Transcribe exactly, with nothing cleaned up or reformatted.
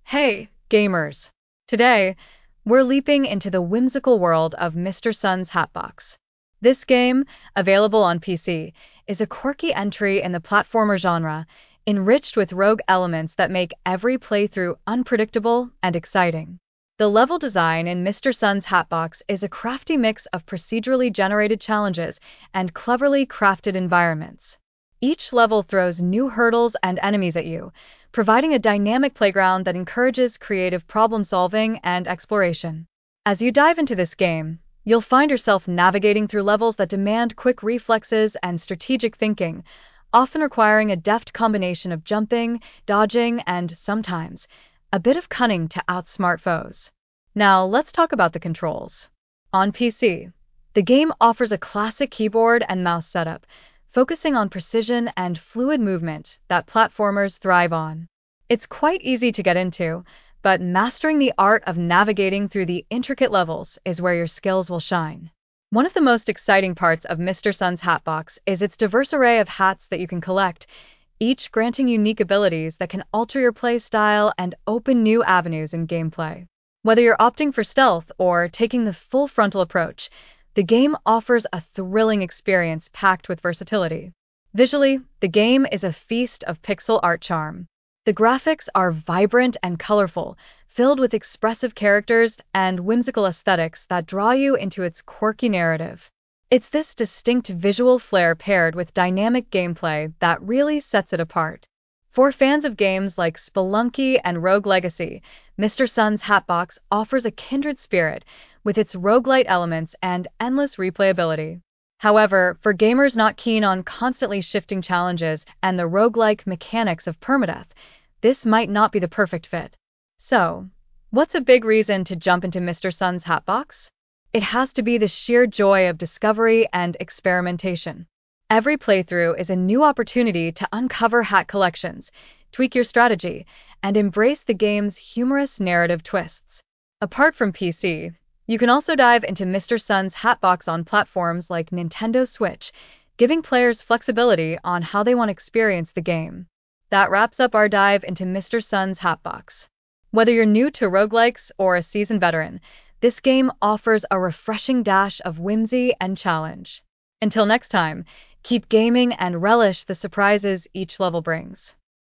Hey, gamers! Today, we're leaping into the whimsical world of Mister Sun's Hatbox. This game, available on P C, is a quirky entry in the platformer genre, enriched with rogue elements that make every playthrough unpredictable and exciting. The level design in Mister Sun's Hatbox is a crafty mix of procedurally generated challenges and cleverly crafted environments. Each level throws new hurdles and enemies at you, providing a dynamic playground that encourages creative problem-solving and exploration. As you dive into this game, you'll find yourself navigating through levels that demand quick reflexes and strategic thinking, often requiring a deft combination of jumping, dodging, and, sometimes, a bit of cunning to outsmart foes. Now, let's talk about the controls. On P C, the game offers a classic keyboard and mouse setup, focusing on precision and fluid movement that platformers thrive on. It's quite easy to get into, but mastering the art of navigating through the intricate levels is where your skills will shine. One of the most exciting parts of Mister Sun's Hatbox is its diverse array of hats that you can collect, each granting unique abilities that can alter your play style and open new avenues in gameplay. Whether you're opting for stealth or taking the full frontal approach, the game offers a thrilling experience packed with versatility. Visually, the game is a feast of pixel art charm. The graphics are vibrant and colorful, filled with expressive characters and whimsical aesthetics that draw you into its quirky narrative. It's this distinct visual flair paired with dynamic gameplay that really sets it apart. For fans of games like Spelunky and Rogue Legacy, Mister Sun's Hatbox offers a kindred spirit with its roguelite elements and endless replayability. However, for gamers not keen on constantly shifting challenges and the roguelike mechanics of permadeath, this might not be the perfect fit. So, what's a big reason to jump into Mister Sun's Hatbox? It has to be the sheer joy of discovery and experimentation. Every playthrough is a new opportunity to uncover hat collections, tweak your strategy, and embrace the game's humorous narrative twists. Apart from P C, you can also dive into Mister Sun's Hatbox on platforms like Nintendo Switch, giving players flexibility on how they want to experience the game. That wraps up our dive into Mister Sun's Hatbox. Whether you're new to roguelikes or a seasoned veteran, this game offers a refreshing dash of whimsy and challenge. Until next time, keep gaming and relish the surprises each level brings.